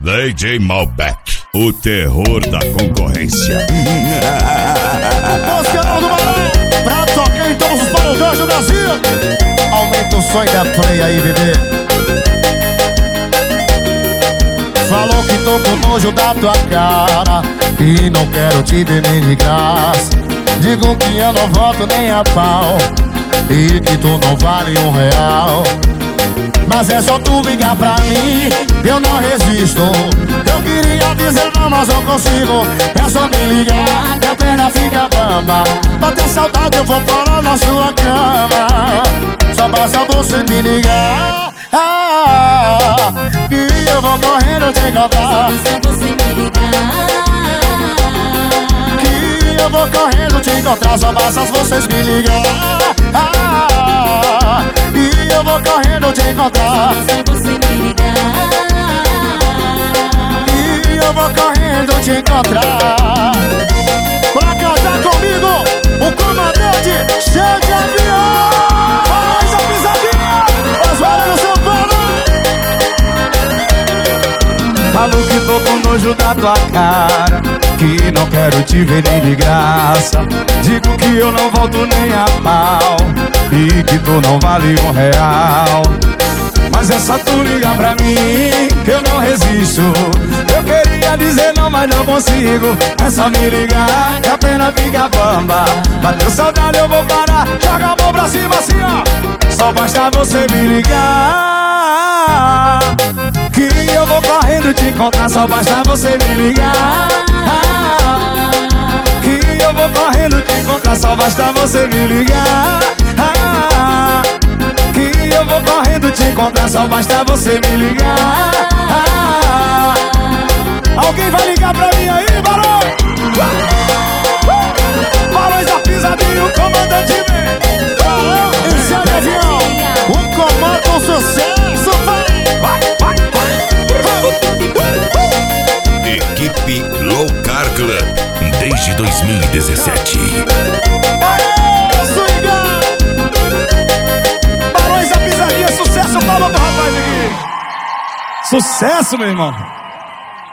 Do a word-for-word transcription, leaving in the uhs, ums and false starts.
D J Malbec, o terror da concorrência. Oscar do Barão, pra tocar em todos os paredões do Brasil. Aumenta o som e dá play aí, bebê. Falou que tô com nojo da tua cara e não quero te ver nem de graça. Digo que eu não volto nem a pau e que tu não vale um real. Mas é só tu ligar pra mim, eu não resisto. Eu queria dizer não, mas não consigo. É só me ligar, que a perna fica bamba. Bater saudade eu vou parar na sua cama. Só basta você me ligar, ah, e eu vou correndo te encontrar. Só basta você me ligar, que eu vou correndo te encontrar. Só basta vocês me ligar, ah, e eu vou correndo te encontrar. só você me ligar. E eu vou correndo te encontrar. Pra cantar comigo, o comandante cheio de avião. Faz a pisadinha, Osvaldo do São Paulo. Falo que tô com nojo da tua cara, que não quero te ver nem de graça. Digo que eu não volto nem a pau e que tu não vale um real. Mas é só tu ligar pra mim, que eu não resisto. Eu queria dizer não, mas não consigo. É só me ligar, que a pena fica bamba. Bateu saudade eu vou parar, joga a mão pra cima assim ó. Só basta você me ligar, que eu vou correndo te encontrar. Só basta você me ligar, que eu vou correndo te encontrar. Só basta você me ligar, que eu vou correndo te encontrar. Só basta você me ligar. Alguém vai ligar pra mim aí, Barão? Barões da pisadinha, o comandante vem. Barão, esse é o avião. O comando, um sucesso, vai, vai, vai, vai. Equipe Low Car Club, desde dois mil e dezessete. Aê, swinga! Barões da pisadinha, sucesso, palma pro rapaz aqui. Sucesso, meu irmão.